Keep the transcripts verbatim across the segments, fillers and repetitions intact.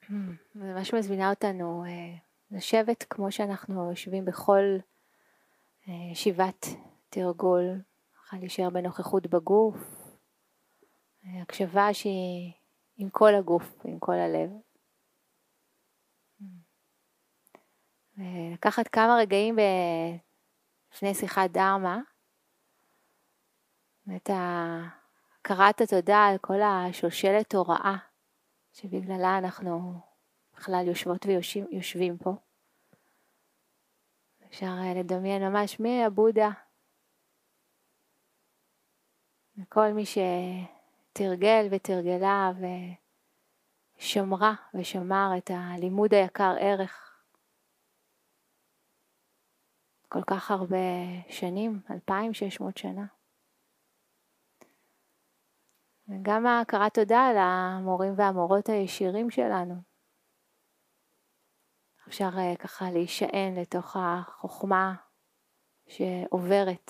זה ממש מזמינה אותנו אה, לשבת כמו שאנחנו יושבים בכל אה, ישיבת תרגול, ככה להישאר בנוכחות בגוף, אה, הקשבה שהיא עם כל הגוף, עם כל הלב. לקחת כמה רגעים לפני שיחת דרמה, את הכרת התודה על כל השושלת הוראה שבגללה אנחנו בכלל יושבות ויושבים פה. אפשר לדמיין ממש מהבודה, וכל מי שתרגל ותרגלה ושמרה ושמר את הלימוד היקר ערך כל כך הרבה שנים, אלפיים ושש מאות שנה. וגם הכרת תודה על המורים והמורות הישירים שלנו. אפשר ככה להישען לתוך החוכמה שעוברת.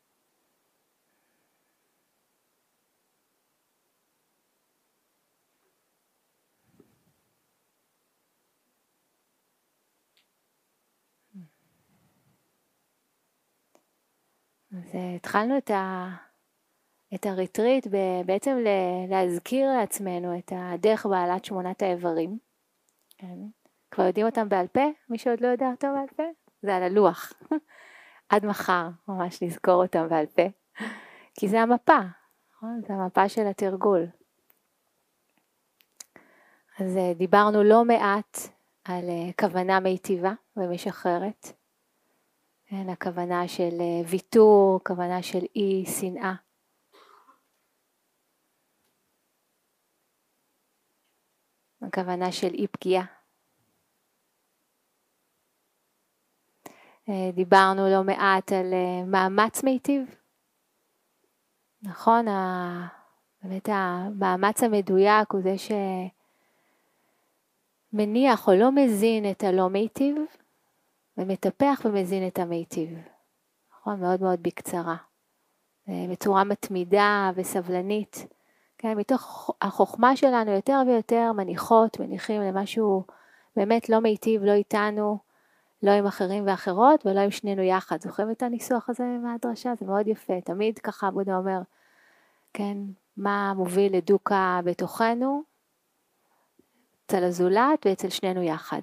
אז התחלנו את ה... את הריטריט בעצם להזכיר לעצמנו את הדרך בעלת שמונת האיברים. כן. כבר יודעים אותם בעל פה? מי שעוד לא יודע אותם בעל פה? זה על הלוח. עד מחר ממש לזכור אותם בעל פה. כי זה המפה, נכון? זה המפה של התרגול. אז דיברנו לא מעט על כוונה מיטיבה ומשחררת. כן, הכוונה של ויתור, כוונה של אי שנאה. הכוונה של אי פגיעה. דיברנו לא מעט על מאמץ מיטיב. נכון, באמת המאמץ המדויק הוא זה שמניח או לא מזין את הלא מיטיב, ומטפח ומזין את המיטיב. נכון, מאוד מאוד בקצרה. בצורה מתמידה וסבלנית. כן, מתוך החוכמה שלנו יותר ויותר מניחות, מניחים למשהו באמת לא מיטיב, לא איתנו, לא עם אחרים ואחרות, ולא עם שנינו יחד. זוכרים את הניסוח הזה מהדרשה? זה מאוד יפה. תמיד ככה בודה אומר, כן, מה מוביל לדוקה בתוכנו? אצל הזולת ואצל שנינו יחד.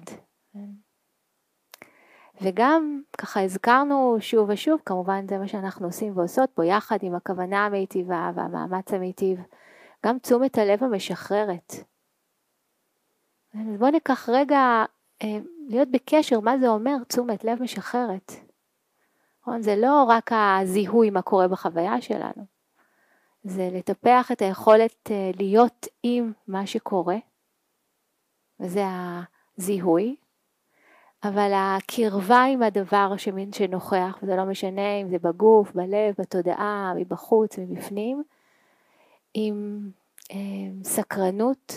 וגם ככה הזכרנו שוב ושוב, כמובן זה מה שאנחנו עושים ועושות פה, יחד עם הכוונה המיטיבה והמאמץ המיטיב, גם תשומת הלב המשחררת. אז בואו ניקח רגע להיות בקשר, מה זה אומר תשומת לב משחררת. זה לא רק הזיהוי מה קורה בחוויה שלנו, זה לטפח את היכולת להיות עם מה שקורה, וזה הזיהוי, אבל הקרבה עם הדבר שנוכח, וזה לא משנה אם זה בגוף, בלב, בתודעה, מבחוץ, מבפנים, עם סקרנות,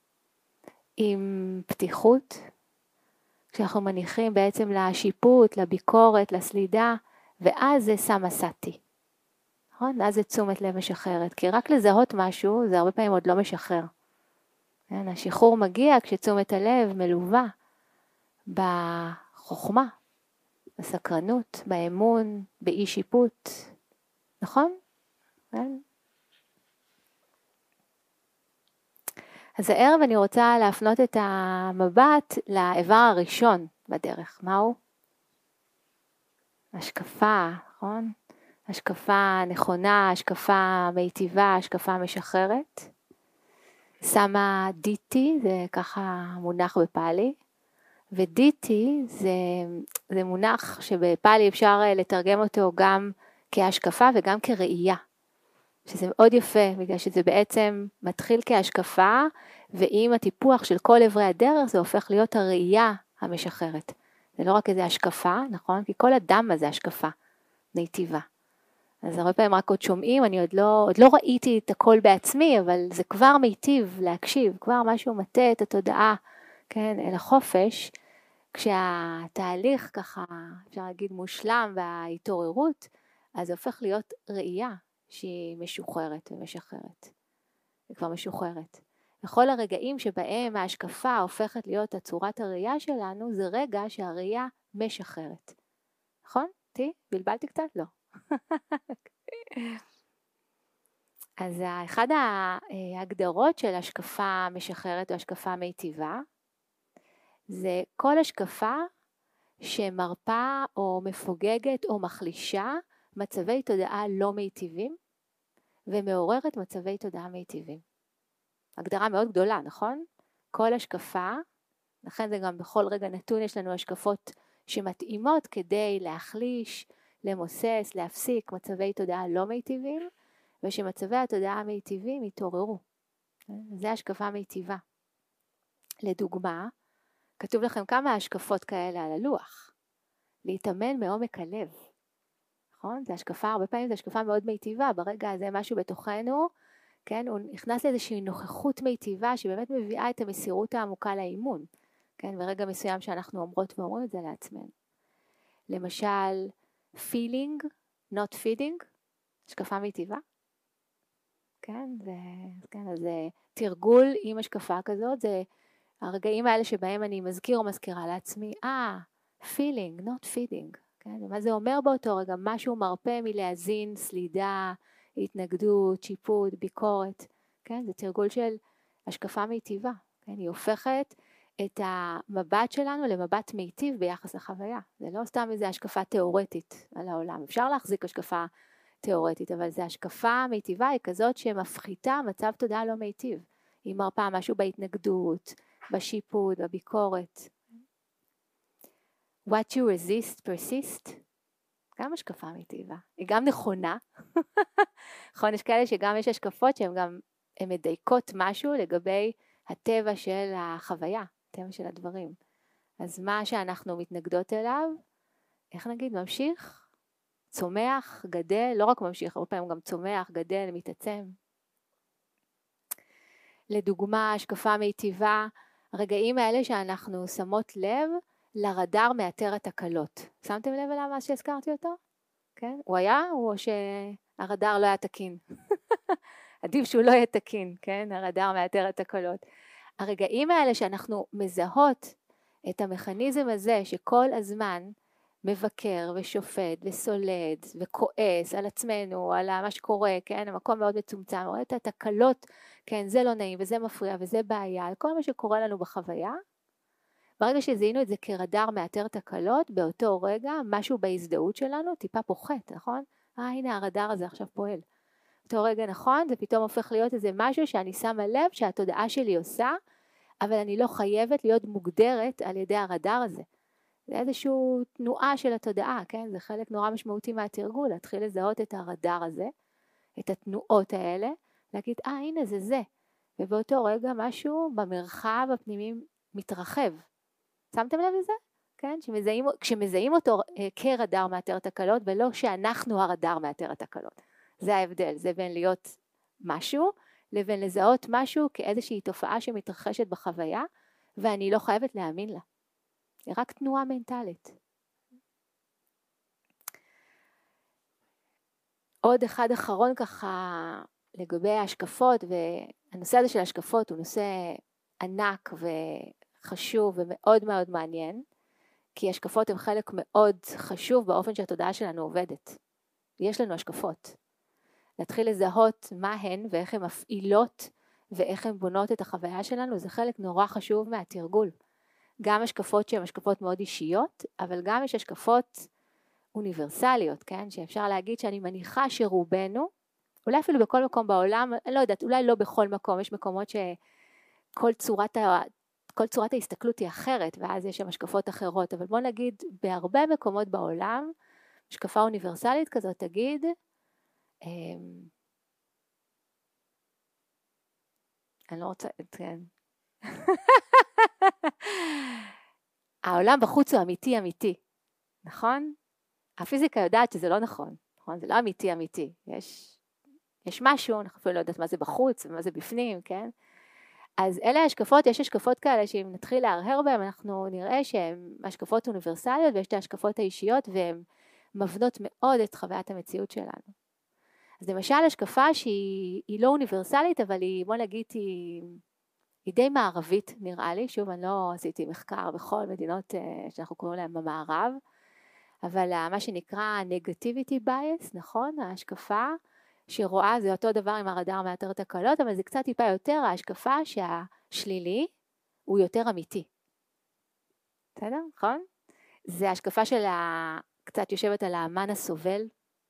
עם פתיחות, כשאנחנו מניחים בעצם לשיפוט, לביקורת, לסלידה, ואז זה סמאסטי. נכון? אז זה תשומת לב משחררת, כי רק לזהות משהו, זה הרבה פעמים עוד לא משחרר. השחרור מגיע כשתשומת הלב מלווה בחוכמה, בסקרנות, באמון, באי שיפוט. נכון? אז הערב אני רוצה להפנות את המבט לאיבר הראשון בדרך. מהו? השקפה, נכון? השקפה נכונה, השקפה מיטיבה, השקפה משחררת. שמה דיטי, זה ככה מונח בפאלי, ודיטי זה, זה מונח שבפאלי אפשר לתרגם אותו גם כהשקפה וגם כראייה. שזה מאוד יפה, בגלל שזה בעצם מתחיל כהשקפה, ועם הטיפוח של כל עברי הדרך זה הופך להיות הראייה המשחררת. זה לא רק איזה השקפה, נכון? כי כל אדם הזה השקפה מיטיבה. אז הרבה פעמים רק עוד שומעים, אני עוד לא, עוד לא ראיתי את הכל בעצמי, אבל זה כבר מיטיב להקשיב, כבר משהו מטה את התודעה, כן, אל החופש, כשהתהליך ככה, אפשר להגיד מושלם וההתעוררות, אז זה הופך להיות ראייה שהיא משוחררת ומשחררת, היא כבר משוחררת. וכל הרגעים שבהם ההשקפה הופכת להיות הצורת הראייה שלנו, זה רגע שהראייה משחררת. נכון? אותי? בלבלתי קצת? לא. אז אחד ההגדרות של השקפה משחררת או השקפה מיטיבה, זה כל השקפה שמרפה או מפוגגת או מחלישה מצבי תודעה לא מיטיבים, ומעוררת מצבי תודעה מיטיבים. הגדרה מאוד גדולה, נכון? כל השקפה, לכן זה גם בכל רגע נתון יש לנו השקפות שמתאימות כדי להחליש, למוסס, להפסיק מצבי תודעה לא מיטיבים, ושמצבי התודעה המיטיבים יתעוררו. זה השקפה מיטיבה. לדוגמה, כתוב לכם כמה השקפות כאלה על הלוח. להתאמן מעומק הלב. נכון? זה השקפה, הרבה פעמים זה השקפה מאוד מיטיבה, ברגע הזה משהו בתוכנו, כן? הוא נכנס לאיזושהי נוכחות מיטיבה שבאמת מביאה את המסירות העמוקה לאימון. כן? ברגע מסוים שאנחנו אומרות ואומרים את זה לעצמנו. למשל, feeling, not feeding, השקפה מיטיבה. כן? זה, כן, אז זה תרגול עם השקפה כזאת, זה הרגעים האלה שבהם אני מזכיר או מזכירה לעצמי, אה, feeling, not feeding. כן? ומה זה אומר באותו רגע? משהו מרפא מלהזין, סלידה, התנגדות, שיפוט, ביקורת. כן? זה תרגול של השקפה מיטיבה. כן? היא הופכת את המבט שלנו למבט מיטיב ביחס לחוויה. זה לא סתם איזו השקפה תיאורטית על העולם. אפשר להחזיק השקפה תיאורטית, אבל זו השקפה מיטיבה, היא כזאת שמפחיתה מצב תודעה לא מיטיב. היא מרפאה משהו בהתנגדות, בשיפוט, בביקורת. What you resist persist, גם השקפה מיטיבה. היא גם נכונה. נכון, יש כאלה שגם יש השקפות שהן גם הן מדייקות משהו לגבי הטבע של החוויה, הטבע של הדברים. אז מה שאנחנו מתנגדות אליו, איך נגיד, ממשיך, צומח, גדל, לא רק ממשיך, הרבה פעמים גם צומח, גדל, מתעצם. לדוגמה, השקפה מיטיבה, הרגעים האלה שאנחנו שמות לב לרדאר מאתר התקלות. שמתם לב אליו מה שהזכרתי אותו? כן? הוא היה, או שהרדאר לא היה תקין? עדיף שהוא לא יהיה תקין, כן? הרדאר מאתר התקלות. הרגעים האלה שאנחנו מזהות את המכניזם הזה שכל הזמן מבקר ושופט וסולד וכועס על עצמנו, על מה שקורה, כן? המקום מאוד מצומצם, רואה את התקלות, כן? זה לא נעים וזה מפריע וזה בעיה, על כל מה שקורה לנו בחוויה. ברגע שזיהינו את זה כרדאר מאתר תקלות, באותו רגע משהו בהזדהות שלנו טיפה פוחת, נכון? אה, הנה הרדאר הזה עכשיו פועל. באותו רגע, נכון? זה פתאום הופך להיות איזה משהו שאני שמה לב שהתודעה שלי עושה, אבל אני לא חייבת להיות מוגדרת על ידי הרדאר הזה. זה איזושהי תנועה של התודעה, כן? זה חלק נורא משמעותי מהתרגול, להתחיל לזהות את הרדאר הזה, את התנועות האלה, להגיד, אה, הנה זה זה. ובאותו רגע משהו במרחב הפנימי מתרחב. שמתם לב לזה? כן? שמזהים, כשמזהים אותו כרדאר מאתר תקלות, ולא שאנחנו הרדאר מאתר התקלות. זה ההבדל, זה בין להיות משהו, לבין לזהות משהו כאיזושהי תופעה שמתרחשת בחוויה, ואני לא חייבת להאמין לה. היא רק תנועה מנטלית. עוד אחד אחרון ככה לגבי ההשקפות, והנושא הזה של ההשקפות הוא נושא ענק וחשוב ומאוד מאוד מעניין, כי השקפות הן חלק מאוד חשוב באופן שהתודעה שלנו עובדת. יש לנו השקפות. להתחיל לזהות מה הן ואיך הן מפעילות ואיך הן בונות את החוויה שלנו, זה חלק נורא חשוב מהתרגול. גם השקפות שהן השקפות מאוד אישיות, אבל גם יש השקפות אוניברסליות, כן? שאפשר להגיד שאני מניחה שרובנו, אולי אפילו בכל מקום בעולם, אני לא יודעת, אולי לא בכל מקום, יש מקומות שכל צורת, ה, כל צורת ההסתכלות היא אחרת, ואז יש שם השקפות אחרות, אבל בוא נגיד, בהרבה מקומות בעולם, השקפה אוניברסלית כזאת תגיד, אני לא רוצה, כן. העולם בחוץ הוא אמיתי אמיתי, נכון? הפיזיקה יודעת שזה לא נכון, נכון? זה לא אמיתי אמיתי, יש, יש משהו, אנחנו אפילו לא יודעת מה זה בחוץ ומה זה בפנים, כן? אז אלה השקפות, יש השקפות כאלה שאם נתחיל להרהר בהם, אנחנו נראה שהן השקפות אוניברסליות, ויש את ההשקפות האישיות, והן מבנות מאוד את חוויית המציאות שלנו. אז למשל השקפה שהיא לא אוניברסלית, אבל היא, בוא נגיד, היא היא די מערבית נראה לי, שוב אני לא עשיתי מחקר בכל מדינות שאנחנו קוראים להן במערב, אבל מה שנקרא negativity bias, נכון? ההשקפה שרואה זה אותו דבר עם הרדאר מאתר תקלות, אבל זה קצת טיפה יותר ההשקפה שהשלילי הוא יותר אמיתי. בסדר? נכון? זה השקפה של ה... קצת יושבת על האמן הסובל.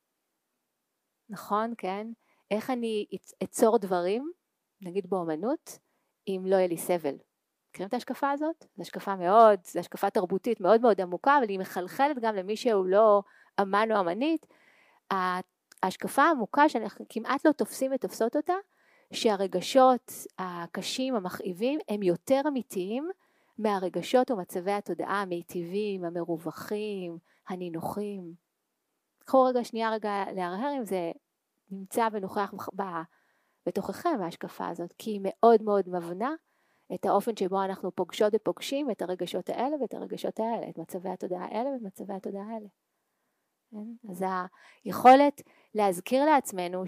נכון? כן? איך אני אצור דברים, נגיד באומנות, אם לא יהיה לי סבל. מכירים את ההשקפה הזאת? זו השקפה מאוד, זו השקפה תרבותית מאוד מאוד עמוקה, אבל היא מחלחלת גם למי שהוא לא אמן או אמנית. ההשקפה העמוקה שאנחנו כמעט לא תופסים ותופסות אותה, שהרגשות הקשים, המכאיבים, הם יותר אמיתיים מהרגשות ומצבי התודעה המיטיבים, המרווחים, הנינוחים. קחו רגע שנייה רגע להרהר אם זה נמצא ונוכח בתוככם ההשקפה הזאת, כי היא מאוד מאוד מבנה את האופן שבו אנחנו פוגשות ופוגשים את הרגשות האלה ואת הרגשות האלה, את מצבי התודעה האלה ואת מצבי התודעה האלה. אז היכולת להזכיר לעצמנו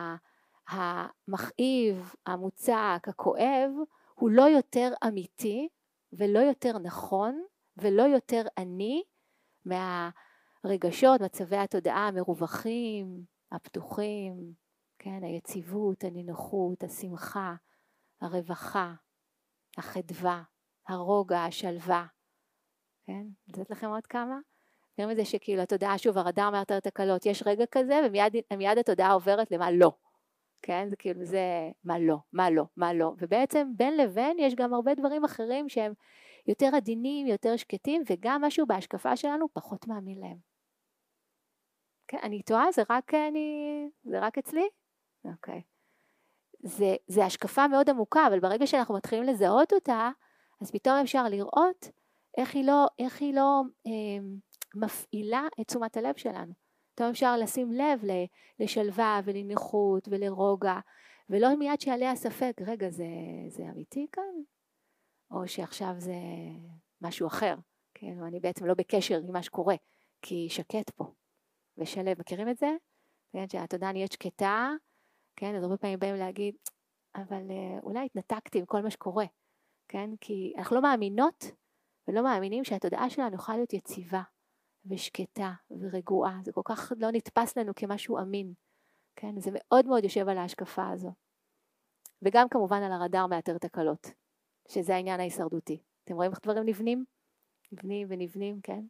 שהמכאיב, המוצק, הכואב, הוא לא יותר אמיתי ולא יותר נכון ולא יותר עני מהרגשות, מצבי התודעה המרווחים, הפתוחים, כן, היציבות, הנינוחות, השמחה, הרווחה, החדווה, הרוגע, השלווה. כן? לתת לכם עוד כמה? נראים את זה שכאילו התודעה, שוב, הרדאר מאתר תקלות, יש רגע כזה ומיד התודעה עוברת למה לא. כן? זה כאילו זה מה לא, מה לא, מה לא. ובעצם בין לבין יש גם הרבה דברים אחרים שהם יותר עדינים, יותר שקטים, וגם משהו בהשקפה שלנו פחות מאמין להם. כן? אני טועה, זה רק, אני, זה רק אצלי? אוקיי. זה, זה השקפה מאוד עמוקה, אבל ברגע שאנחנו מתחילים לזהות אותה, אז פתאום אפשר לראות איך היא לא, איך היא לא אה, מפעילה את תשומת הלב שלנו. פתאום אפשר לשים לב לשלווה ולנוחות ולרוגע, ולא מיד שעליה ספק, רגע, זה, זה אמיתי כאן? או שעכשיו זה משהו אחר, כן? או אני בעצם לא בקשר עם מה שקורה, כי שקט פה. ושלב, מכירים את זה? כן, שהתודעה נהיית שקטה, כן, אז הרבה פעמים באים להגיד, אבל אולי התנתקתי עם כל מה שקורה, כן? כי אנחנו לא מאמינות ולא מאמינים שהתודעה שלנו יכולה להיות יציבה ושקטה ורגועה. זה כל כך לא נתפס לנו כמשהו אמין, כן? זה מאוד מאוד יושב על ההשקפה הזו. וגם כמובן על הרדאר מאתר תקלות, שזה העניין ההישרדותי. אתם רואים איך דברים נבנים? נבנים ונבנים, כן?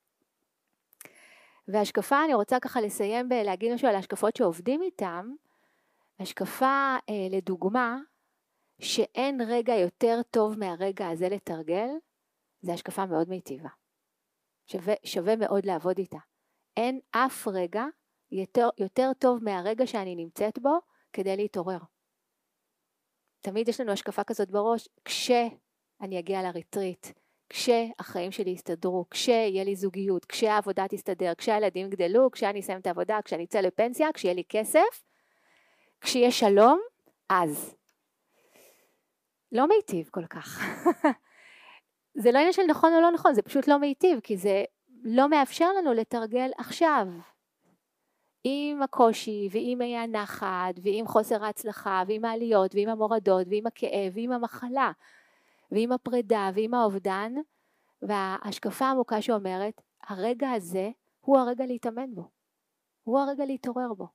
והשקפה, אני רוצה ככה לסיים בלהגיד משהו על ההשקפות שעובדים איתם. השקפה אה, לדוגמה, שאין רגע יותר טוב מהרגע הזה לתרגל, זה השקפה מאוד מיטיבה. שווה, שווה מאוד לעבוד איתה. אין אף רגע יותר, יותר טוב מהרגע שאני נמצאת בו כדי להתעורר. תמיד יש לנו השקפה כזאת בראש, כשאני אגיע לריטריט, כשהחיים שלי יסתדרו, כשיהיה לי זוגיות, כשהעבודה תסתדר, כשהילדים גדלו, כשאני אסיים את העבודה, כשאני אצא לפנסיה, כשיהיה לי כסף, כשיהיה שלום, אז. לא מיטיב כל כך. זה לא עניין של נכון או לא נכון, זה פשוט לא מיטיב, כי זה לא מאפשר לנו לתרגל עכשיו. עם הקושי, ועם הנחת, ועם חוסר ההצלחה, ועם העליות, ועם המורדות, ועם הכאב, ועם המחלה, ועם הפרידה, ועם האובדן, וההשקפה העמוקה שאומרת, הרגע הזה הוא הרגע להתאמן בו. הוא הרגע להתעורר בו.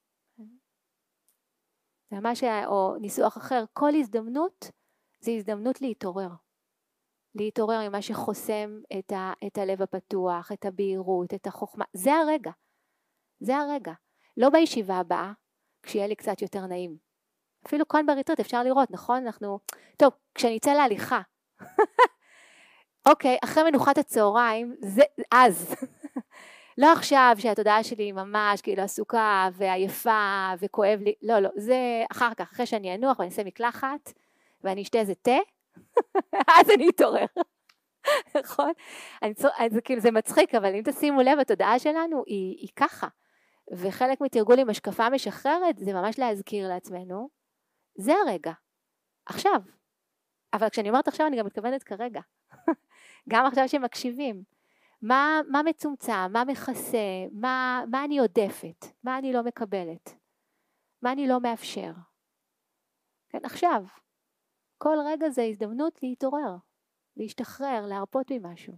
זה ממש, או ניסוח אחר, כל הזדמנות זה הזדמנות להתעורר. להתעורר עם מה שחוסם את, ה, את הלב הפתוח, את הבהירות, את החוכמה. זה הרגע. זה הרגע. לא בישיבה הבאה, כשיהיה לי קצת יותר נעים. אפילו כאן בריטריט אפשר לראות, נכון? אנחנו, טוב, כשאני אצא להליכה, אוקיי, אחרי מנוחת הצהריים, זה, אז, לא עכשיו שהתודעה שלי ממש כאילו עסוקה ועייפה וכואב לי, לא, לא, זה אחר כך, אחרי שאני אנוח ואני אעשה מקלחת, ואני אשתה איזה תה, אז אני אתעורר. נכון? אני, זה, כאילו, זה מצחיק, אבל אם תשימו לב, התודעה שלנו היא, היא ככה. וחלק מתרגול עם השקפה משחררת, זה ממש להזכיר לעצמנו, זה הרגע, עכשיו. אבל כשאני אומרת עכשיו, אני גם מתכוונת כרגע. גם עכשיו שמקשיבים. מה, מה מצומצם, מה מכסה, מה, מה אני עודפת, מה אני לא מקבלת, מה אני לא מאפשר. כן, עכשיו. כל רגע זה הזדמנות להתעורר, להשתחרר, להרפות ממשהו.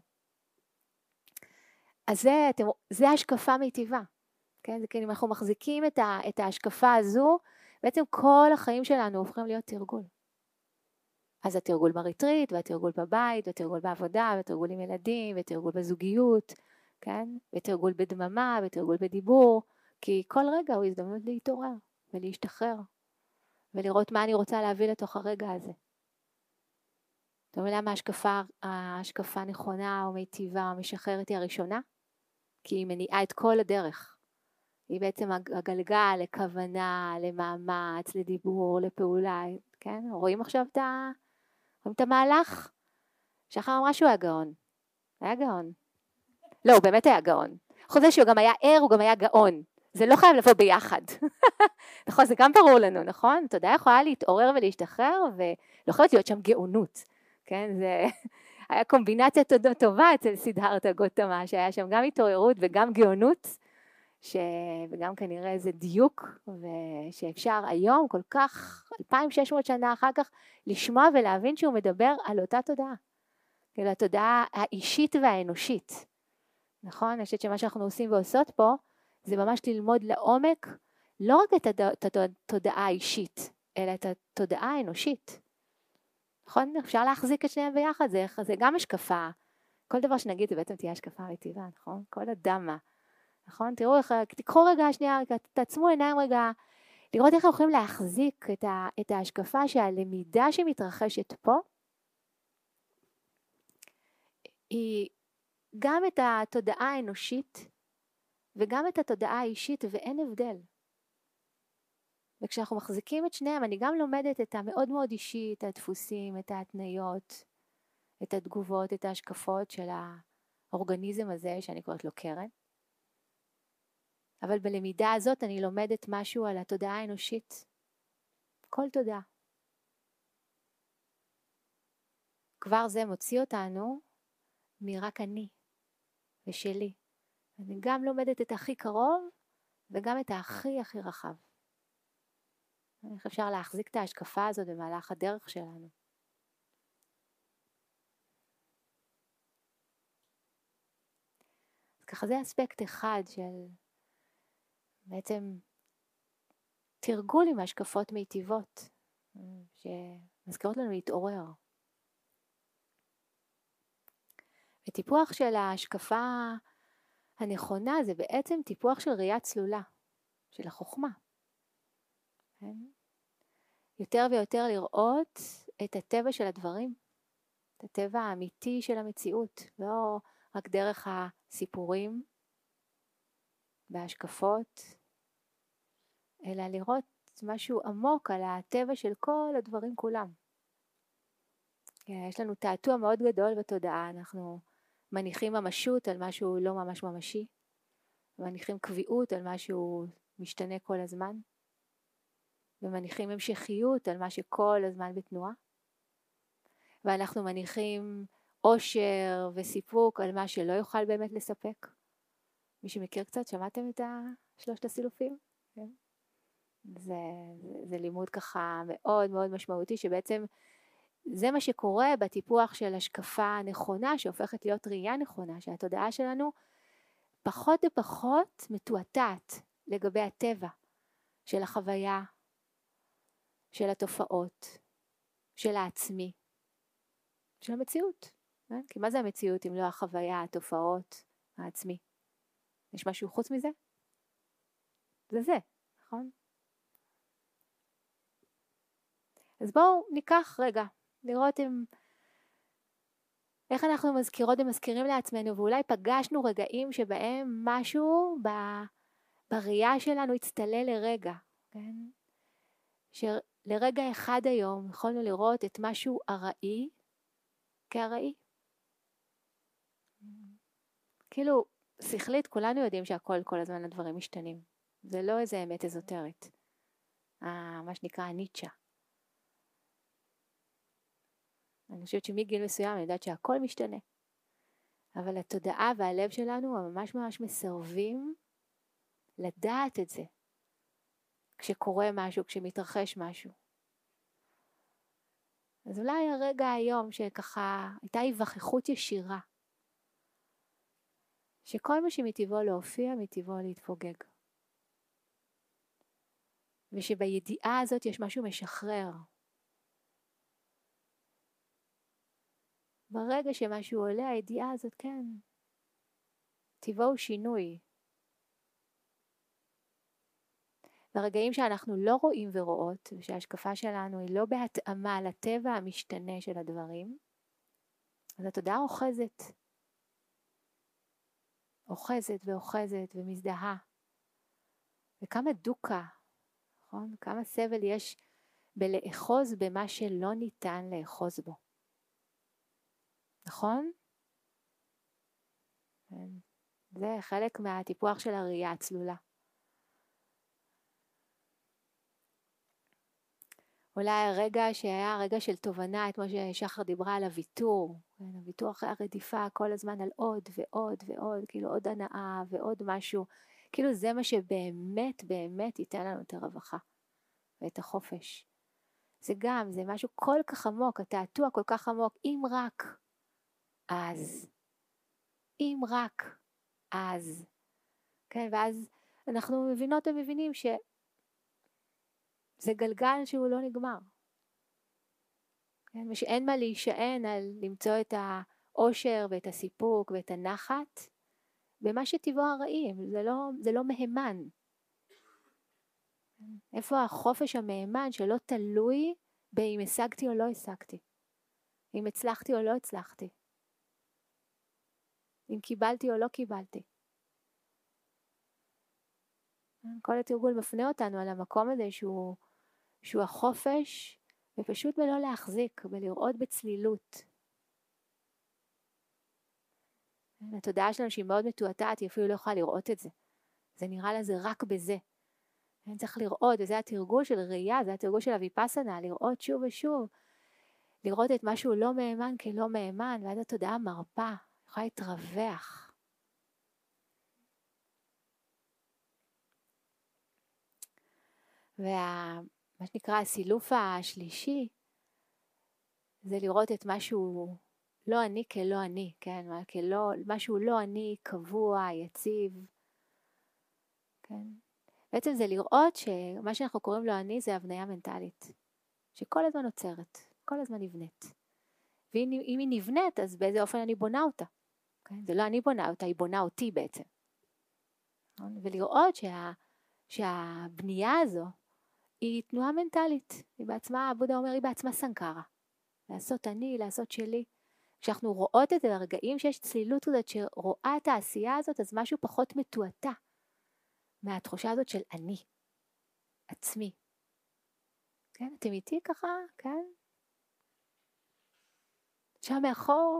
אז זה, אתם, זה השקפה מיטיבה. כן? זה כאילו, אם אנחנו מחזיקים את, ה, את ההשקפה הזו, בעצם כל החיים שלנו הופכים להיות תרגול. אז התרגול בריטריט, והתרגול בבית, והתרגול בעבודה, והתרגול עם ילדים, והתרגול בזוגיות, כן? ותרגול בדממה, ותרגול בדיבור, כי כל רגע הוא הזדמנות להתעורר, ולהשתחרר, ולראות מה אני רוצה להביא לתוך הרגע הזה. אתה אומר למה ההשקפה, ההשקפה נכונה או מיטיבה או משחררת היא הראשונה? כי היא מניעה את כל הדרך. היא בעצם הגלגל לכוונה, למאמץ, לדיבור, לפעולה, כן? רואים עכשיו את, ה... רואים את המהלך? שחר אמרה שהוא היה גאון. היה גאון. לא, הוא באמת היה גאון. חוץ מזה שהוא גם היה ער, הוא גם היה גאון. זה לא חייב לבוא ביחד. נכון, זה גם ברור לנו, נכון? תודה יכולה להתעורר ולהשתחרר, ולא חייבת להיות שם גאונות. כן, זה היה קומבינציה טובה אצל סידהרתה גותמה, שהיה שם גם התעוררות וגם גאונות, ש... וגם כנראה איזה דיוק, ושאפשר היום כל כך, אלפיים ושש מאות שנה אחר כך, לשמוע ולהבין שהוא מדבר על אותה תודעה. כאילו התודעה האישית והאנושית. נכון? אני חושבת שמה שאנחנו עושים ועושות פה, זה ממש ללמוד לעומק, לא רק את התודעה האישית, אלא את התודעה האנושית. נכון? אפשר להחזיק את שניהם ביחד, זה, זה גם השקפה. כל דבר שנגיד זה בעצם תהיה השקפה מיטיבה, נכון? כל אדם מה. נכון? תראו איך, תיקחו רגע שנייה, תעצמו עיניים רגע, לראות איך אנחנו יכולים להחזיק את, ה, את ההשקפה שהלמידה שמתרחשת פה, היא גם את התודעה האנושית, וגם את התודעה האישית, ואין הבדל. וכשאנחנו מחזיקים את שניהם, אני גם לומדת את המאוד מאוד אישי, את הדפוסים, את ההתניות, את התגובות, את ההשקפות של האורגניזם הזה, שאני קוראת לו קרן. אבל בלמידה הזאת אני לומדת משהו על התודעה האנושית. כל תודעה. כבר זה מוציא אותנו מרק אני ושלי. אני גם לומדת את הכי קרוב וגם את הכי הכי רחב. איך אפשר להחזיק את ההשקפה הזאת במהלך הדרך שלנו. אז ככה זה אספקט אחד של בעצם תרגול עם השקפות מיטיבות, שמזכירות לנו להתעורר. וטיפוח של ההשקפה הנכונה זה בעצם טיפוח של ראייה צלולה, של החוכמה. כן? יותר ויותר לראות את הטבע של הדברים, את הטבע האמיתי של המציאות, לא רק דרך הסיפורים וההשקפות, אלא לראות משהו עמוק על הטבע של כל הדברים כולם. יש לנו תעתוע מאוד גדול בתודעה, אנחנו מניחים ממשות על משהו לא ממש ממשי, מניחים קביעות על משהו משתנה כל הזמן, ומניחים המשכיות על מה שכל הזמן בתנועה, ואנחנו מניחים עושר וסיפוק על מה שלא יוכל באמת לספק. מי שמכיר קצת, שמעתם את שלושת הסילופים? כן? זה, זה, זה לימוד ככה מאוד מאוד משמעותי, שבעצם זה מה שקורה בטיפוח של השקפה נכונה, שהופכת להיות ראייה נכונה, שהתודעה שלנו פחות ופחות מתועתעת לגבי הטבע של החוויה, של התופעות, של העצמי, של המציאות. כי מה זה המציאות אם לא החוויה, התופעות, העצמי? יש משהו חוץ מזה? זה זה, נכון? אז בואו ניקח רגע, לראות אם, איך אנחנו מזכירות ומזכירים לעצמנו, ואולי פגשנו רגעים שבהם משהו ב, בראייה שלנו הצטלל לרגע, כן? שלרגע אחד היום יכולנו לראות את משהו ארעי כארעי. כאילו, שכלית, כולנו יודעים שהכל, כל הזמן הדברים משתנים. זה לא איזה אמת אזוטרית. אה, מה שנקרא ניטשה. אני חושבת שמגיל מסוים אני יודעת שהכל משתנה. אבל התודעה והלב שלנו הם ממש ממש מסרבים לדעת את זה. כשקורה משהו, כשמתרחש משהו. אז אולי הרגע היום שככה הייתה היווכחות ישירה, שכל מה שמטבעו להופיע, מטבעו להתפוגג. ושבידיעה הזאת יש משהו משחרר. ברגע שמשהו עולה, הידיעה הזאת כן, טבעו הוא שינוי. ברגעים שאנחנו לא רואים ורואות, ושההשקפה שלנו היא לא בהתאמה לטבע המשתנה של הדברים, אז התודעה אוחזת. אוחזת ואוחזת ומזדהה. וכמה דוקה, נכון? כמה סבל יש בלאחוז במה שלא ניתן לאחוז בו. נכון? זה חלק מהטיפוח של הראייה הצלולה. אולי הרגע שהיה הרגע של תובנה, את מה ששחר דיברה על הוויתור, הוויתור אחרי הרדיפה כל הזמן על עוד ועוד ועוד, כאילו עוד הנאה ועוד משהו, כאילו זה מה שבאמת באמת ייתן לנו את הרווחה ואת החופש. זה גם, זה משהו כל כך עמוק, התעתוע כל כך עמוק, אם רק אז, אם רק אז, כן, ואז אנחנו מבינות ומבינים ש... זה גלגל שהוא לא נגמר. כן? ושאין מה להישען על למצוא את האושר ואת הסיפוק ואת הנחת במה שטבעו הרעים, זה לא, זה לא מהימן. איפה החופש המהימן שלא תלוי באם השגתי או לא השגתי, אם הצלחתי או לא הצלחתי, אם קיבלתי או לא קיבלתי. כל התרגול מפנה אותנו על המקום הזה שהוא, שהוא החופש, ופשוט בלא להחזיק, ולראות בצלילות. התודעה שלנו שהיא מאוד מתועתעת, היא אפילו לא יכולה לראות את זה. זה נראה לה זה רק בזה. צריך לראות, וזה התרגול של ראייה, זה התרגול של הוויפאסנה, לראות שוב ושוב, לראות את משהו לא מהימן כלא מהימן, ואז התודעה מרפה, יכולה להתרווח. ומה שנקרא הסילוף השלישי, זה לראות את משהו לא אני כלא אני, כן? כלא, משהו לא אני, קבוע, יציב, כן? בעצם זה לראות שמה שאנחנו קוראים לו אני זה הבניה מנטלית, שכל הזמן נוצרת, כל הזמן נבנית. ואם היא נבנית, אז באיזה אופן אני בונה אותה, כן? זה לא אני בונה אותה, היא בונה אותי בעצם. ולראות שה, שהבנייה הזו היא תנועה מנטלית, היא בעצמה, הבודה אומר, היא בעצמה סנקרה. לעשות אני, לעשות שלי. כשאנחנו רואות את זה לרגעים שיש צלילות כזאת שרואה את העשייה הזאת, אז משהו פחות מתועתע מהתחושה הזאת של אני, עצמי. כן, אתם איתי ככה, כן? שם מאחור.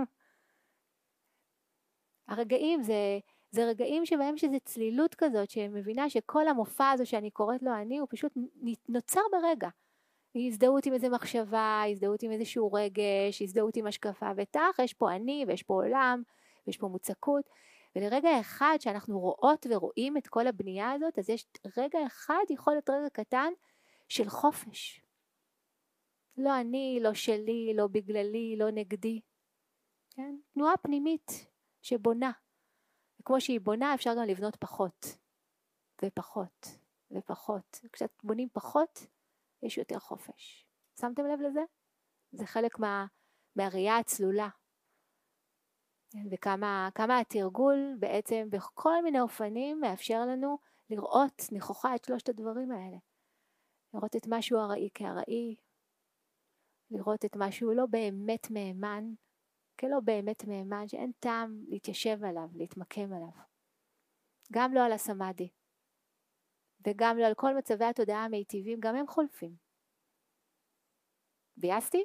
הרגעים זה, זה רגעים שבהם שזה צלילות כזאת, שמבינה שכל המופע הזו שאני קוראת לו אני, הוא פשוט נוצר ברגע. הזדהות עם איזו מחשבה, הזדהות עם איזשהו רגש, הזדהות עם השקפה, ותח, יש פה אני ויש פה עולם, ויש פה מוצקות, ולרגע אחד שאנחנו רואות ורואים את כל הבנייה הזאת, אז יש רגע אחד, יכול להיות רגע קטן, של חופש. לא אני, לא שלי, לא בגללי, לא נגדי. כן? תנועה פנימית שבונה. וכמו שהיא בונה, אפשר גם לבנות פחות, ופחות, ופחות. כשאת בונים פחות, יש יותר חופש. שמתם לב לזה? זה חלק מה, מהראייה הצלולה. וכמה כמה התרגול בעצם בכל מיני אופנים מאפשר לנו לראות נכוחה את שלושת הדברים האלה. לראות את משהו הראי כהראי, לראות את משהו לא באמת מהימן, כלא באמת מהימן, שאין טעם להתיישב עליו, להתמקם עליו. גם לא על הסמאדי, וגם לא על כל מצבי התודעה המיטיבים, גם הם חולפים. בייסתי?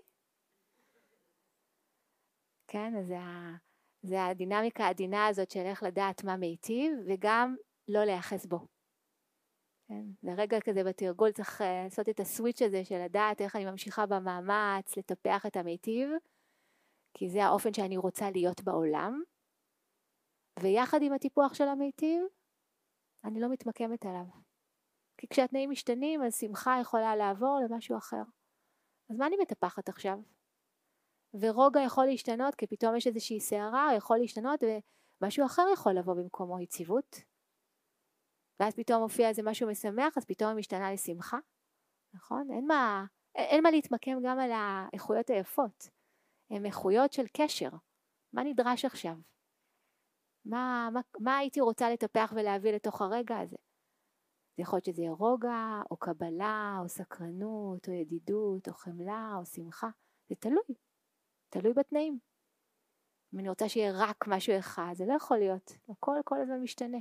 כן, אז זה, זה הדינמיקה העדינה הזאת של איך לדעת מה מיטיב, וגם לא להיחס בו. כן, זה רגע כזה בתרגול, צריך לעשות את הסוויץ' הזה של לדעת איך אני ממשיכה במאמץ, לטפח את המיטיב, כי זה האופן שאני רוצה להיות בעולם, ויחד עם הטיפוח של המיטיב, אני לא מתמקמת עליו. כי כשהתנאים משתנים, אז שמחה יכולה לעבור למשהו אחר. אז מה אני מטפחת עכשיו? ורוגע יכול להשתנות, כי פתאום יש איזושהי שערה, יכול להשתנות, ומשהו אחר יכול לבוא במקומו, יציבות. ואז פתאום מופיע איזה משהו משמח, אז פתאום היא משתנה לשמחה. נכון? אין מה, אין מה להתמקם גם על האיכויות היפות. הן איכויות של קשר. מה נדרש עכשיו? מה, מה, מה הייתי רוצה לטפח ולהביא לתוך הרגע הזה? זה יכול להיות שזה יהיה רוגע, או קבלה, או סקרנות, או ידידות, או חמלה, או שמחה. זה תלוי. תלוי בתנאים. אם אני רוצה שיהיה רק משהו אחד, זה לא יכול להיות. הכל כל הזמן משתנה.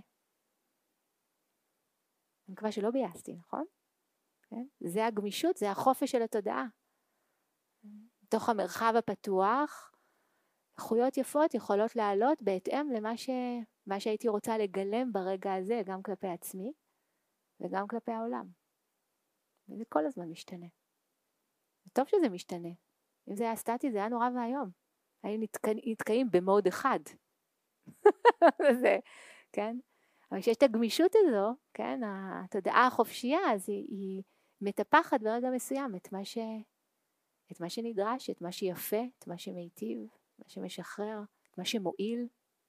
אני מקווה שלא בייסתי, נכון? כן? זה הגמישות, זה החופש של התודעה. בתוך המרחב הפתוח, איכויות יפות יכולות לעלות בהתאם למה ש... מה שהייתי רוצה לגלם ברגע הזה, גם כלפי עצמי וגם כלפי העולם. וזה כל הזמן משתנה. זה טוב שזה משתנה. אם זה היה סטטי, זה היה נורא והיום. היינו נתקע... נתקעים במוד אחד. זה, כן? אבל כשיש את הגמישות הזו, כן, התודעה החופשייה, אז היא, היא מטפחת ברגע מסוים את מה, ש... את מה שנדרש, את מה שיפה, את מה שמיטיב, מה שמשחרר, את מה שמועיל.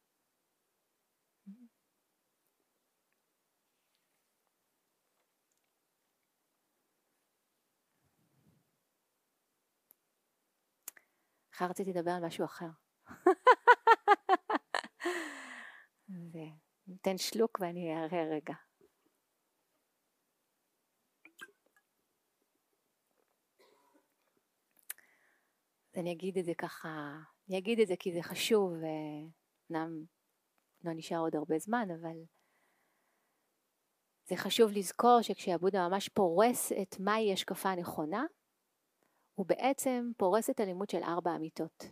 אחר רציתי לדבר על משהו אחר. זה, ניתן שלוק ואני אראה רגע. אני אגיד את זה ככה, אני אגיד את זה כי זה חשוב, ונם לא נשאר עוד הרבה זמן, אבל זה חשוב לזכור שכשהבודה ממש פורס את מהי השקפה הנכונה, הוא בעצם פורס את הלימוד של ארבע אמיתות.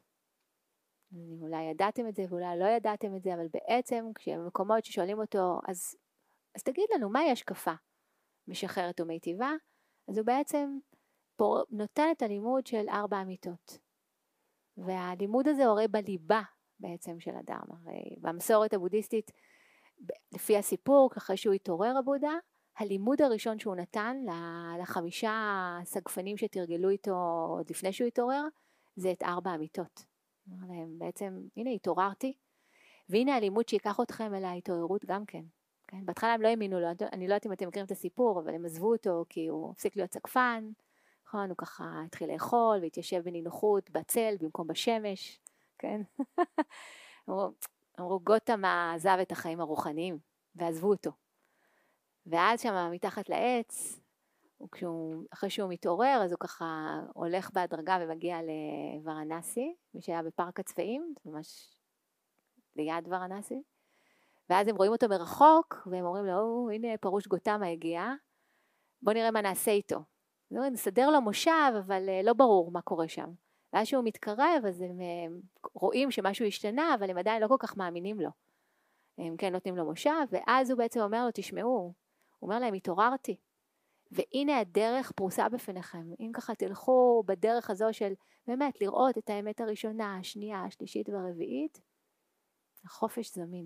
אולי ידעתם את זה ואולי לא ידעתם את זה, אבל בעצם כשבמקומות ששואלים אותו, אז, אז תגיד לנו, מהי השקפה משחררת ומיטיבה? אז הוא בעצם פור... נותן את הלימוד של ארבע אמיתות. והלימוד הזה הרי בליבה בעצם של אדם. הרי במסורת הבודהיסטית, לפי הסיפור, אחרי שהוא התעורר הבודה, הלימוד הראשון שהוא נתן לחמישה סגפנים שתרגלו איתו עוד לפני שהוא התעורר, זה את ארבע אמיתות. אמר להם, בעצם, הנה התעוררתי, והנה הלימוד שיקח אתכם אל ההתעוררות גם כן. כן? בהתחלה הם לא האמינו לו, אני לא יודעת אם אתם מכירים את הסיפור, אבל הם עזבו אותו כי הוא הפסיק להיות סגפן, נכון? הוא ככה התחיל לאכול והתיישב בנינוחות, בצל במקום בשמש, כן? אמרו, אמרו גוטם עזב את החיים הרוחניים ועזבו אותו. ואז שם מתחת לעץ, וכשהוא, אחרי שהוא מתעורר, אז הוא ככה הולך בהדרגה ומגיע לוורנסי, מי שהיה בפארק הצבעים, ממש ליד וורנסי. ואז הם רואים אותו מרחוק, והם אומרים לו, הנה פרוש גוטמה הגיע, בוא נראה מה נעשה איתו. נסדר לו מושב, אבל לא ברור מה קורה שם. ואז שהוא מתקרב, אז הם רואים שמשהו השתנה, אבל הם עדיין לא כל כך מאמינים לו. הם כן נותנים לו מושב, ואז הוא בעצם אומר לו, תשמעו, הוא אומר להם, התעוררתי. והנה הדרך פרוסה בפניכם. אם ככה תלכו בדרך הזו של באמת לראות את האמת הראשונה, השנייה, השלישית והרביעית, החופש זמין.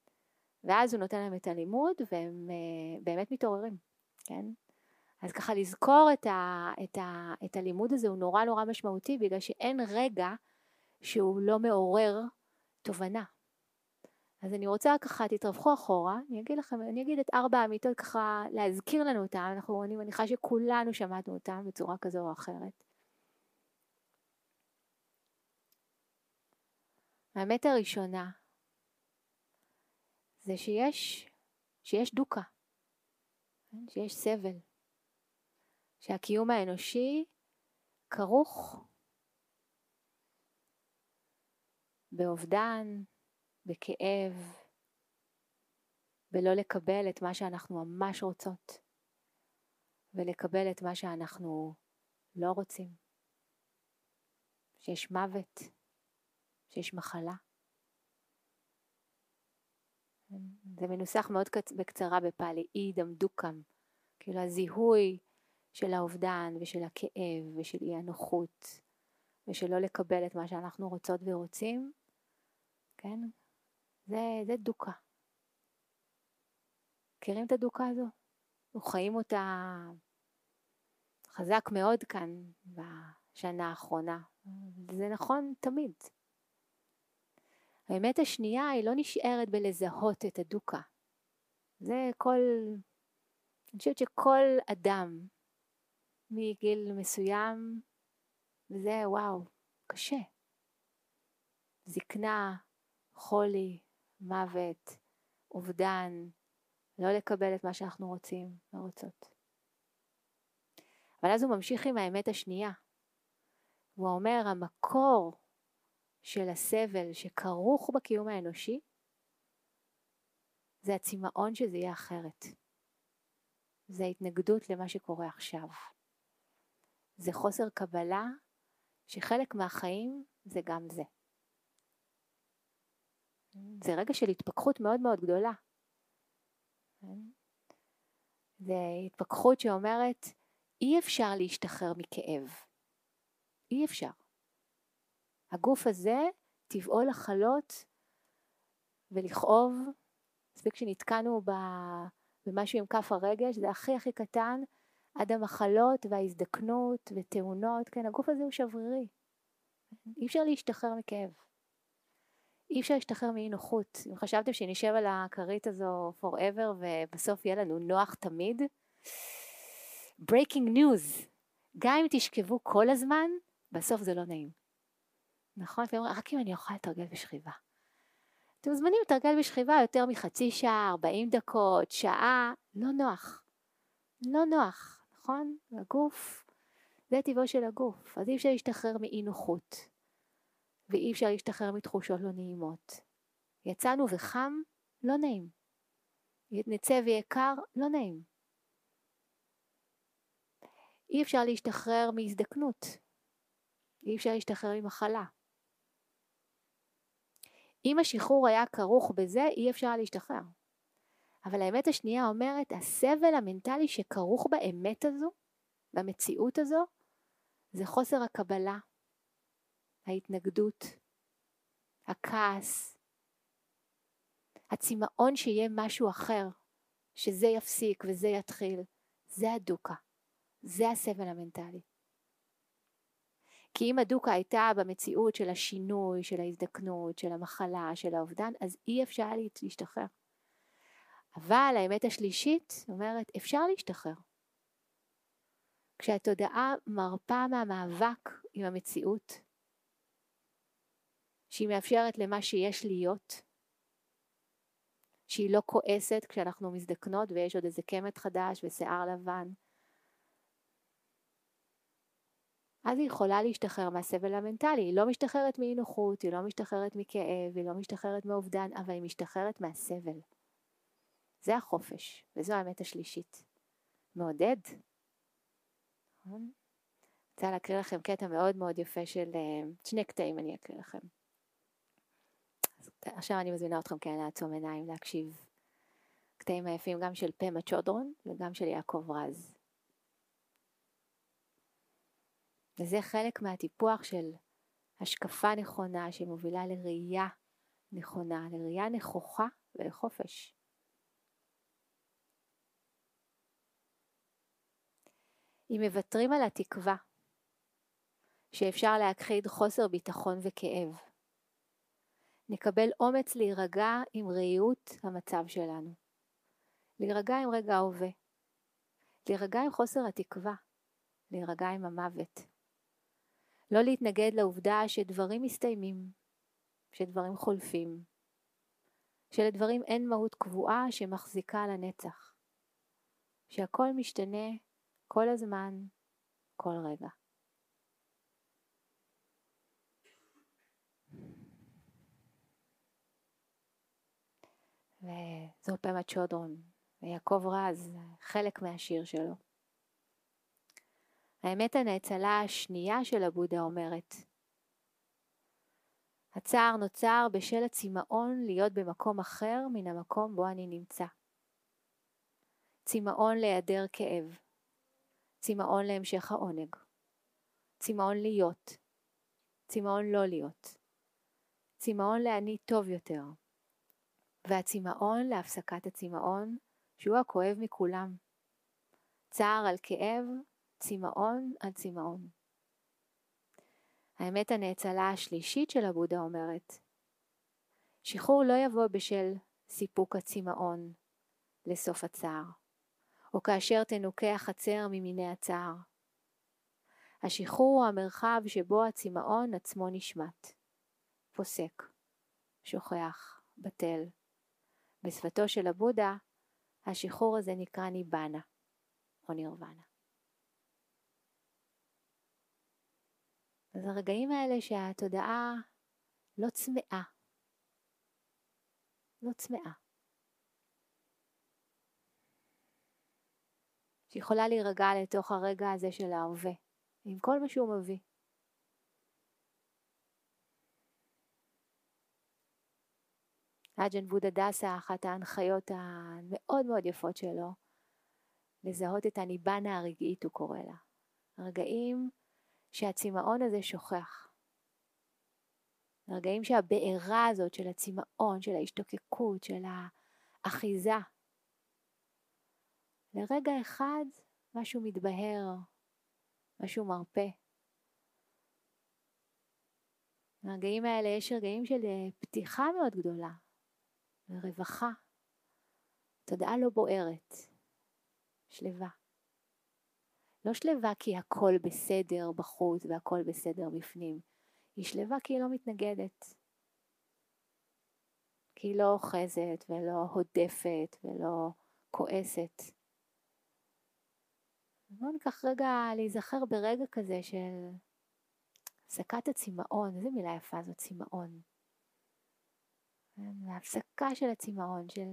ואז הוא נותן להם את הלימוד, והם באמת מתעוררים, כן? אז ככה לזכור את, ה, את, ה, את הלימוד הזה הוא נורא נורא משמעותי, בגלל שאין רגע שהוא לא מעורר תובנה. אז אני רוצה ככה, תתרווחו אחורה, אני אגיד לכם, אני אגיד את ארבע האמיתות ככה, להזכיר לנו אותם, אנחנו, אני מניחה שכולנו שמענו אותם בצורה כזו או אחרת. האמת הראשונה, זה שיש, שיש דוקה, שיש סבל. שהקיום האנושי כרוך באובדן, בכאב, בלא לקבל את מה שאנחנו ממש רוצות, ולקבל את מה שאנחנו לא רוצים. שיש מוות, שיש מחלה. זה מנוסח מאוד בקצרה בפאלי, אידם דוקם, כאילו הזיהוי של האובדן ושל הכאב ושל אי הנוחות ושלא לקבל את מה שאנחנו רוצות ורוצים, כן? זה, זה דוקה. מכירים את הדוקה הזו? אנחנו חיים אותה, חזק מאוד כאן בשנה האחרונה. זה נכון תמיד. האמת השנייה היא לא נשארת בלזהות את הדוקה. זה כל, אני חושבת שכל אדם מגיל מסוים, וזה וואו, קשה. זקנה, חולי, מוות, אובדן, לא לקבל את מה שאנחנו רוצים, לא רוצות. אבל אז הוא ממשיך עם האמת השנייה. הוא אומר, המקור של הסבל שכרוך בקיום האנושי, זה הצמאון שזה יהיה אחרת. זה ההתנגדות למה שקורה עכשיו. זה חוסר קבלה, שחלק מהחיים זה גם זה. זה רגע של התפכחות מאוד מאוד גדולה. זה התפכחות שאומרת, אי אפשר להשתחרר מכאב. אי אפשר. הגוף הזה טבעו לחלות ולכאוב. מספיק שנתקענו במשהו עם כף הרגש, זה הכי הכי קטן, עד המחלות וההזדקנות ותאונות. כן, הגוף הזה הוא שברירי. אי אפשר להשתחרר מכאב. אי אפשר להשתחרר מאי נוחות. אם חשבתם שנשב על הכרית הזו forever ובסוף יהיה לנו נוח תמיד, breaking news, גם אם תשכבו כל הזמן, בסוף זה לא נעים. נכון? רק אם אני אוכל לתרגל בשכיבה. אתם מוזמנים לתרגל בשכיבה יותר מחצי שעה, ארבעים דקות, שעה, לא נוח. לא נוח, נכון? הגוף, זה טבעו של הגוף. אז אי אפשר להשתחרר מאי נוחות. ואי אפשר להשתחרר מתחושות לא נעימות. יצאנו וחם, לא נעים. נצא ויקר, לא נעים. אי אפשר להשתחרר מהזדקנות. אי אפשר להשתחרר ממחלה. אם השחרור היה כרוך בזה, אי אפשר להשתחרר. אבל האמת השנייה אומרת, הסבל המנטלי שכרוך באמת הזו, במציאות הזו, זה חוסר הקבלה, ההתנגדות, הכעס, הצמאון שיהיה משהו אחר, שזה יפסיק וזה יתחיל, זה הדוקה, זה הסבל המנטלי. כי אם הדוקה הייתה במציאות של השינוי, של ההזדקנות, של המחלה, של האובדן, אז אי אפשר להשתחרר. אבל האמת השלישית אומרת, אפשר להשתחרר. כשהתודעה מרפה מהמאבק עם המציאות, שהיא מאפשרת למה שיש להיות, שהיא לא כועסת כשאנחנו מזדקנות ויש עוד איזה קמת חדש ושיער לבן, אז היא יכולה להשתחרר מהסבל המנטלי. היא לא משתחררת מאי נוחות, היא לא משתחררת מכאב, היא לא משתחררת מאובדן, אבל היא משתחררת מהסבל. זה החופש, וזו האמת השלישית. מעודד. אני רוצה להקריא לכם קטע מאוד מאוד יפה של שני קטעים, אני אקריא לכם. אז עכשיו אני מזמינה אתכם כן לעצום עיניים, להקשיב קטעים היפים גם של פמה צ'ודרון וגם של יעקב רז. וזה חלק מהטיפוח של השקפה נכונה שמובילה לראייה נכונה, לראייה נכוחה ולחופש. אם מוותרים על התקווה שאפשר להכחיד חוסר ביטחון וכאב, נקבל אומץ להירגע עם ראיות המצב שלנו. להירגע עם רגע ההווה. להירגע עם חוסר התקווה. להירגע עם המוות. לא להתנגד לעובדה שדברים מסתיימים, שדברים חולפים, שלדברים אין מהות קבועה שמחזיקה על הנצח. שהכל משתנה כל הזמן, כל רגע. וזו פמה צ'ודרון ויעקב רז, חלק מהשיר שלו. האמת הנאצלה השנייה של הבודה אומרת, הצער נוצר בשל הצמאון להיות במקום אחר מן המקום בו אני נמצא. צמאון להיעדר כאב, צמאון להמשך העונג, צמאון להיות, צמאון לא להיות, צמאון לעני טוב יותר, והצמאון להפסקת הצמאון שהוא הכואב מכולם. צער על כאב צמאון על צמאון. האמת הנאצלה השלישית של הבודה אומרת, שחרור לא יבוא בשל סיפוק הצמאון לסוף הצער, או כאשר תנוקה החצר ממיני הצער. השחרור הוא המרחב שבו הצמאון עצמו נשמט, פוסק, שוכח, בטל. בשפתו של הבודה, השחרור הזה נקרא ניבנה או נירוונה. אז הרגעים האלה שהתודעה לא צמאה, לא צמאה. שיכולה להירגע לתוך הרגע הזה של ההווה, עם כל מה שהוא מביא. אג'ן בודה דסה, אחת ההנחיות המאוד מאוד יפות שלו, לזהות את הניבנה הרגעית הוא קורא לה. הרגעים שהצמאון הזה שוכח. הרגעים שהבעירה הזאת של הצמאון, של ההשתוקקות, של האחיזה. לרגע אחד משהו מתבהר, משהו מרפא. הרגעים האלה יש רגעים של פתיחה מאוד גדולה, ורווחה. תודעה לא בוערת, שלווה. לא שלווה כי הכל בסדר בחוץ והכל בסדר בפנים. היא שלווה כי היא לא מתנגדת. כי היא לא אוחזת ולא הודפת ולא כועסת. בואו ניקח רגע להיזכר ברגע כזה של הפסקת הצמאון. איזה מילה יפה זאת, צמאון. ההפסקה של הצמאון, של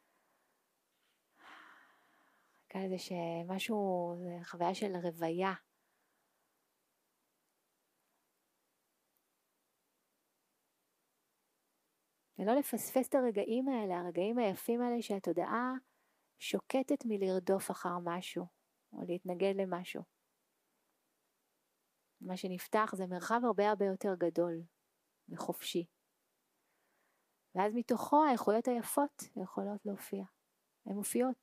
כזה שמשהו, זה חוויה של רוויה. ולא לפספס את הרגעים האלה, הרגעים היפים האלה שהתודעה שוקטת מלרדוף אחר משהו, או להתנגד למשהו. מה שנפתח זה מרחב הרבה הרבה יותר גדול וחופשי. ואז מתוכו האיכויות היפות יכולות להופיע. הן מופיעות.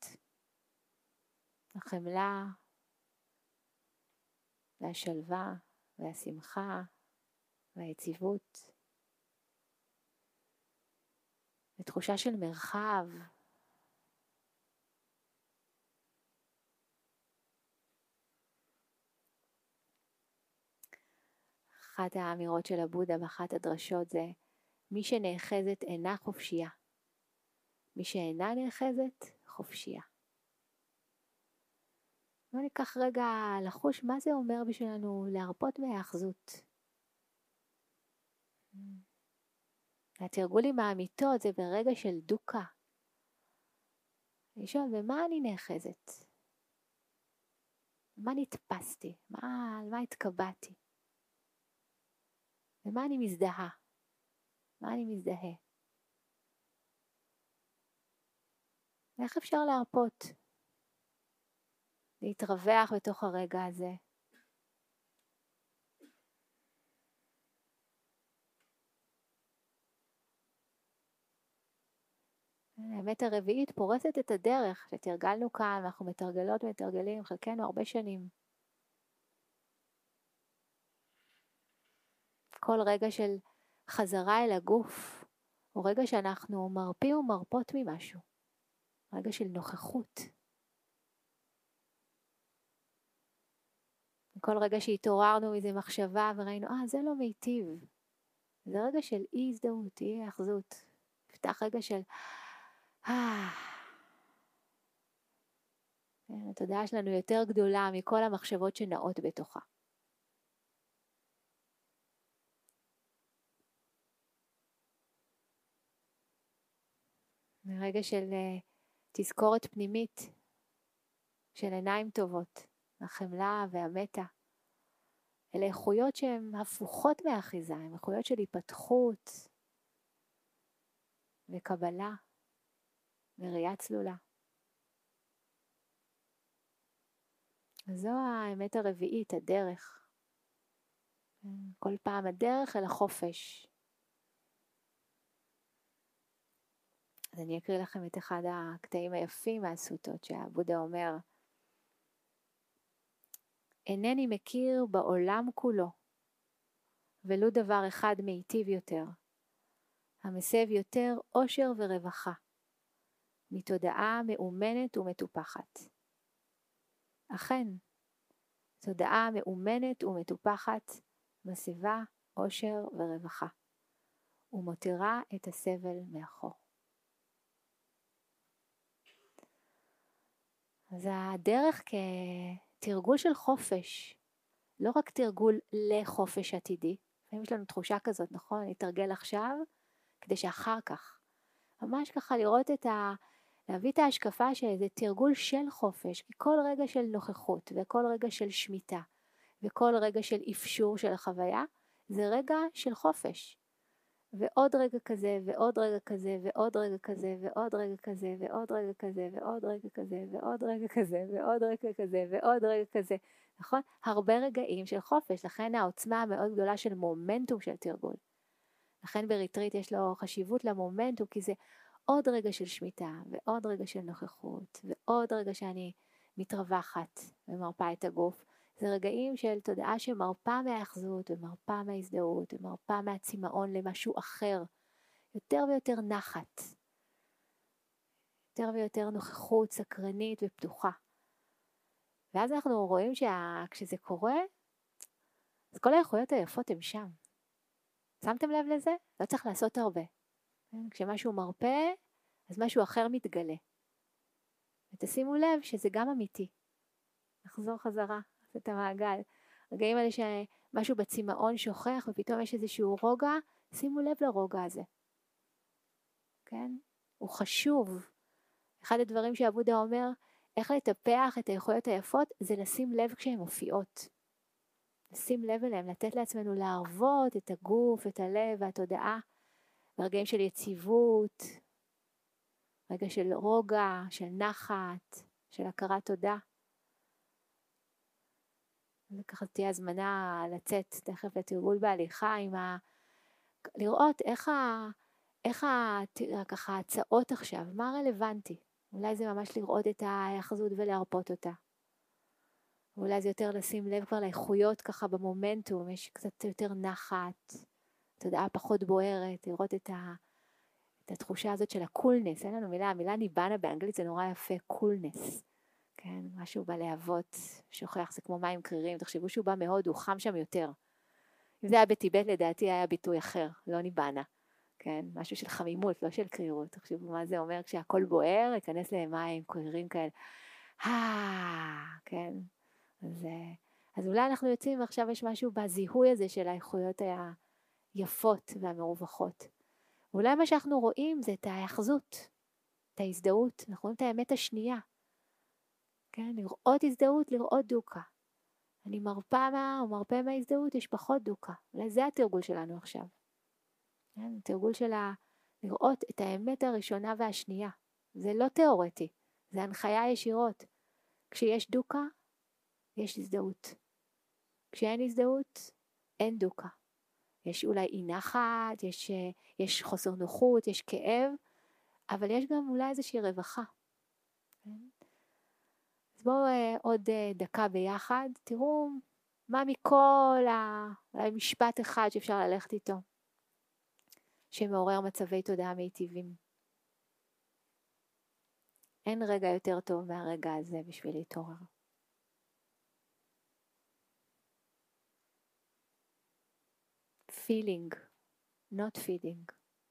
החמלה, והשלווה, והשמחה, והיציבות. ותחושה של מרחב. אחת האמירות של הבודה באחת הדרשות זה, מי שנאחזת אינה חופשייה. מי שאינה נאחזת, חופשייה. בואו ניקח רגע לחוש מה זה אומר בשבילנו להרפות מהאחזות. התרגולים האמיתות זה ברגע של דוקה. לשאול, במה אני נאחזת? מה נתפסתי? מה, על מה התקבעתי? ומה אני מזדהה? מה אני מזדהה? ואיך אפשר להרפות? להתרווח בתוך הרגע הזה. האמת הרביעית פורסת את הדרך שתרגלנו כאן, אנחנו מתרגלות ומתרגלים חלקנו הרבה שנים. כל רגע של חזרה אל הגוף, הוא רגע שאנחנו מרפים ומרפות ממשהו. רגע של נוכחות. כל רגע שהתעוררנו איזו מחשבה וראינו, אה, זה לא מיטיב. זה רגע של אי הזדהות, אי אחזות. נפתח רגע של, אה. כן, התודעה שלנו יותר גדולה מכל המחשבות שנעות בתוכה. רגע של uh, תזכורת פנימית, של עיניים טובות, החמלה והמתה. אלה איכויות שהן הפוכות מאחיזה, הן איכויות של היפתחות וקבלה וראייה צלולה. זו האמת הרביעית, הדרך. כל פעם הדרך אל החופש. אז אני אקריא לכם את אחד הקטעים היפים מהסוטות שהבודה אומר, אינני מכיר בעולם כולו, ולו דבר אחד מיטיב יותר, המסב יותר עושר ורווחה, מתודעה מאומנת ומטופחת. אכן, תודעה מאומנת ומטופחת מסבה עושר ורווחה, ומותירה את הסבל מאחור. אז הדרך כתרגול של חופש, לא רק תרגול לחופש עתידי, לפעמים יש לנו תחושה כזאת, נכון? נתרגל עכשיו, כדי שאחר כך, ממש ככה לראות את ה... להביא את ההשקפה שזה תרגול של חופש, כי כל רגע של נוכחות, וכל רגע של שמיטה, וכל רגע של אפשור של החוויה, זה רגע של חופש. ועוד רגע כזה, ועוד רגע כזה, ועוד רגע כזה, ועוד רגע כזה, ועוד רגע כזה, ועוד רגע כזה, ועוד רגע כזה, ועוד רגע כזה, ועוד רגע כזה, נכון? הרבה רגעים של חופש, לכן העוצמה המאוד גדולה של מומנטום של תרגול. לכן בריטריט יש לו חשיבות למומנטום, כי זה עוד רגע של שמיטה, ועוד רגע של נוכחות, ועוד רגע שאני מתרווחת ומרפאה את הגוף. זה רגעים של תודעה שמרפאה מהאחזות, ומרפאה מההזדהות, ומרפאה מהצימאון למשהו אחר. יותר ויותר נחת. יותר ויותר נוכחות, סקרנית ופתוחה. ואז אנחנו רואים שכשזה קורה, אז כל היכולות היפות הן שם. שמתם לב לזה? לא צריך לעשות הרבה. כשמשהו מרפא, אז משהו אחר מתגלה. ותשימו לב שזה גם אמיתי. נחזור חזרה, את המעגל. רגעים האלה שמשהו בצימאון שוכח, ופתאום יש איזשהו רוגע, שימו לב לרוגע הזה. כן? הוא חשוב. אחד הדברים שעבודה אומר, איך לטפח את היכולות היפות, זה לשים לב כשהן מופיעות. לשים לב אליהן, לתת לעצמנו להרוות את הגוף, את הלב והתודעה, ברגעים של יציבות, רגע של רוגע, של נחת, של הכרת תודה. וככה תהיה הזמנה לצאת תכף לתרגול בהליכה, עם ה... לראות איך, ה... איך ה... ככה ההצעות עכשיו, מה רלוונטי. אולי זה ממש לראות את ההאחזות ולהרפות אותה. אולי זה יותר לשים לב כבר לאיכויות ככה במומנטום, יש קצת יותר נחת, תודעה פחות בוערת, לראות את, ה... את התחושה הזאת של הקולנס. אין לנו מילה, המילה ניבנה באנגלית זה נורא יפה, קולנס. כן, משהו בלהבות, שוכח, זה כמו מים קרירים, תחשבו שהוא בא מהוד, הוא חם שם יותר. אם זה היה בטיבט, לדעתי היה ביטוי אחר, לא ניבנה. כן, משהו של חמימות, לא של קרירות. תחשבו מה זה אומר כשהכל בוער, ייכנס למים קרירים כאלה. אה, כן. אז, אז אולי אנחנו יוצאים, ועכשיו יש משהו בזיהוי הזה של האיכויות היפות והמרווחות. ואולי מה שאנחנו רואים זה את ההאחזות, את ההזדהות, אנחנו רואים את האמת השנייה. כן, לראות הזדהות, לראות דוקה. אני מרפא מה או מרפא מההזדהות, יש פחות דוקה. אולי זה התרגול שלנו עכשיו. כן, התרגול של ה... לראות את האמת הראשונה והשנייה. זה לא תיאורטי, זה הנחיה ישירות. כשיש דוקה, יש הזדהות. כשאין הזדהות, אין דוקה. יש אולי אי נחת, יש, יש חוסר נוחות, יש כאב, אבל יש גם אולי איזושהי רווחה. כן? אז בואו עוד דקה ביחד, תראו מה מכל ה... אולי משפט אחד שאפשר ללכת איתו, שמעורר מצבי תודעה מיטיבים. אין רגע יותר טוב מהרגע הזה בשביל להתעורר. feeling, not feeding.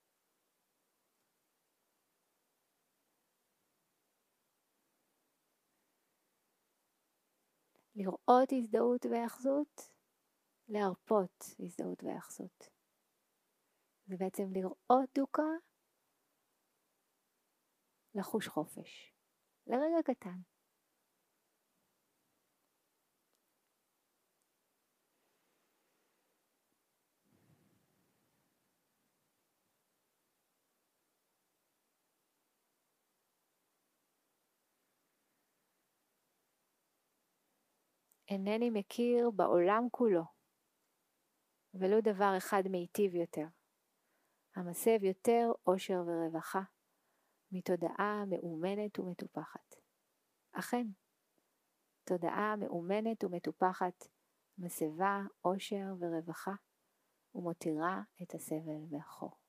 לראות הזדהות והאחזות, להרפות הזדהות והאחזות. זה בעצם לראות דוקה, לחוש חופש. לרגע קטן. אינני מכיר בעולם כולו, ולא דבר אחד מיטיב יותר, המסב יותר עושר ורווחה, מתודעה מאומנת ומטופחת. אכן, תודעה מאומנת ומטופחת, מסבה, עושר ורווחה, ומותירה את הסבל מאחור.